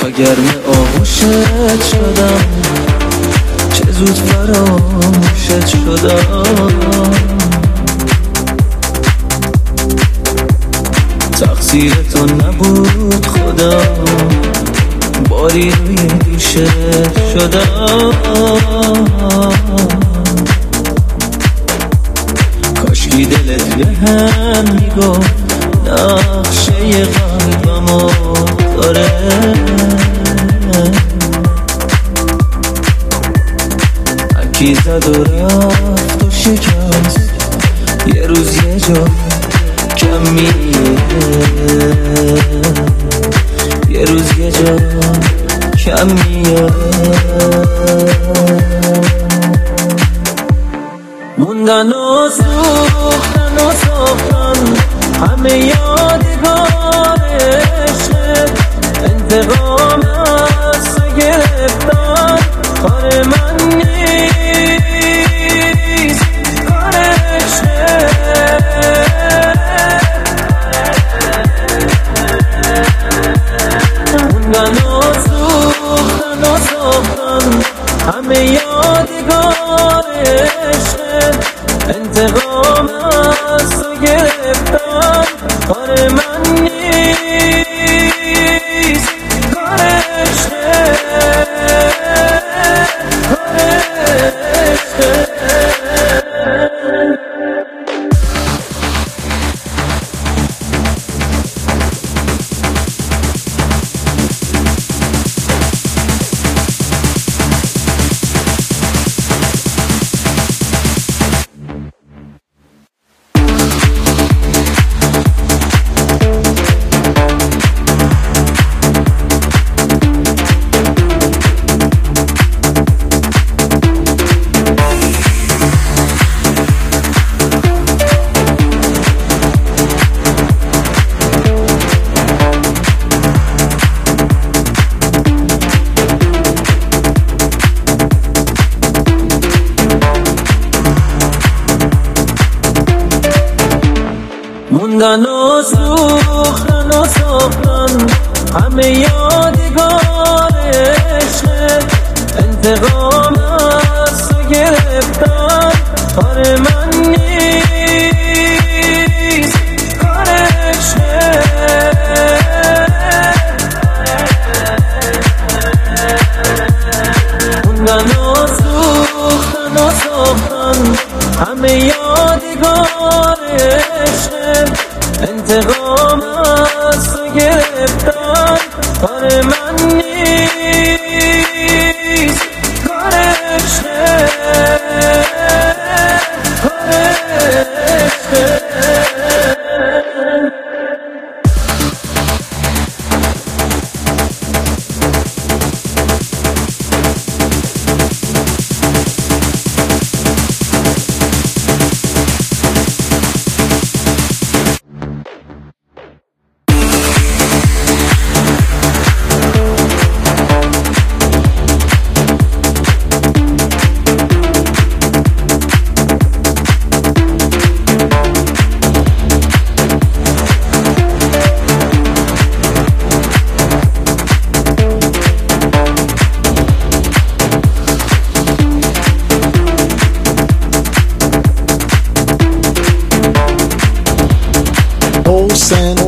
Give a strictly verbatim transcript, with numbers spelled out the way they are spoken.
تا گرم آغوشت شدم، چه زود فراموشت شدم. تقصیر تو نبود خدا، باری روی دوشت شدم. کاشکی دلت به هم میگفت نقشه قلبمو داره. اکی زد و رفت و شکست، یه روز یه جا کم میه، یه روز یه جا کم میه. موندن و سوختن و ساختن همه یادگار عشقت، انتقام از تو گرفتن کار من نیست، کار عشقت. موندن و سوختن و ساختن همه یادگار عشقت، انتقام از تو گرفتن کار من نیست، کار عشقت، کار عشقت. موندن و سوختن و ساختن همه یادگار عشقت، انتقام از تو گرفتن کار من نیست، کار عشقت. موندن و سوختن و ساختن همه یادگار عشقت، انتقام از تو گرفتن کار من نیست، کار عشقت، کار عشقت. Send